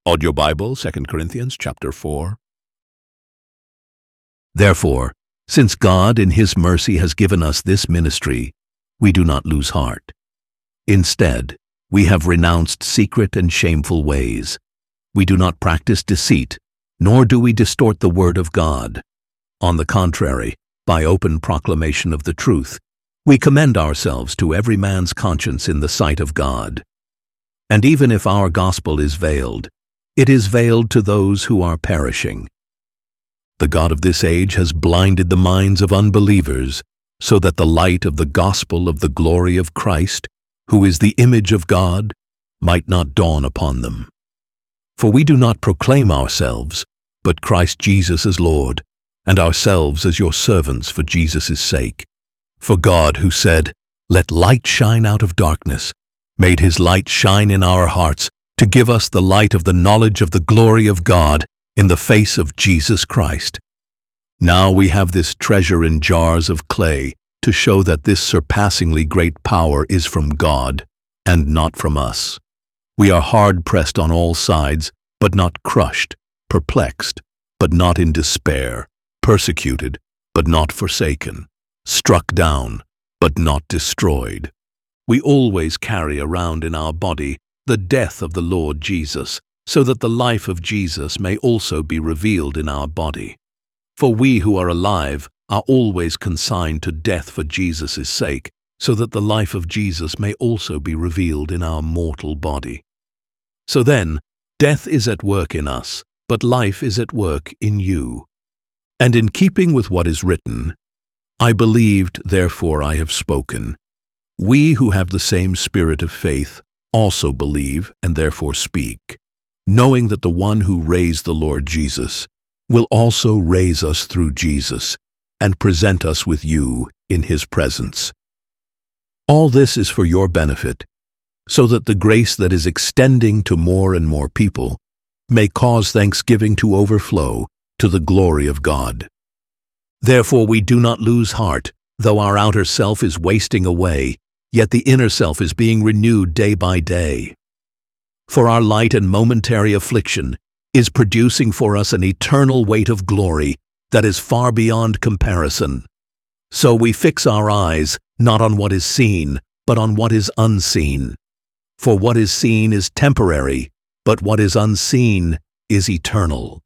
Audio Bible, 2 Corinthians chapter 4. Therefore, since God in His mercy has given us this ministry, we do not lose heart. Instead, we have renounced secret and shameful ways. We do not practice deceit, nor do we distort the word of God. On the contrary, by open proclamation of the truth, we commend ourselves to every man's conscience in the sight of God. And even if our gospel is veiled, it is veiled to those who are perishing. The God of this age has blinded the minds of unbelievers, so that the light of the gospel of the glory of Christ, who is the image of God, might not dawn upon them. For we do not proclaim ourselves, but Christ Jesus as Lord, and ourselves as your servants for Jesus' sake. For God, who said, "Let light shine out of darkness," made His light shine in our hearts to give us the light of the knowledge of the glory of God in the face of Jesus Christ. Now we have this treasure in jars of clay to show that this surpassingly great power is from God and not from us. We are hard-pressed on all sides, but not crushed, perplexed, but not in despair, persecuted, but not forsaken, struck down, but not destroyed. We always carry around in our body the death of the Lord Jesus, so that the life of Jesus may also be revealed in our body. For we who are alive are always consigned to death for Jesus' sake, so that the life of Jesus may also be revealed in our mortal body. So then, death is at work in us, but life is at work in you. And in keeping with what is written, "I believed, therefore I have spoken," we who have the same spirit of faith also believe and therefore speak, knowing that the one who raised the Lord Jesus will also raise us through Jesus and present us with you in His presence. All this is for your benefit, so that the grace that is extending to more and more people may cause thanksgiving to overflow to the glory of God. Therefore we do not lose heart, though our outer self is wasting away, yet the inner self is being renewed day by day. For our light and momentary affliction is producing for us an eternal weight of glory that is far beyond comparison. So we fix our eyes not on what is seen, but on what is unseen. For what is seen is temporary, but what is unseen is eternal.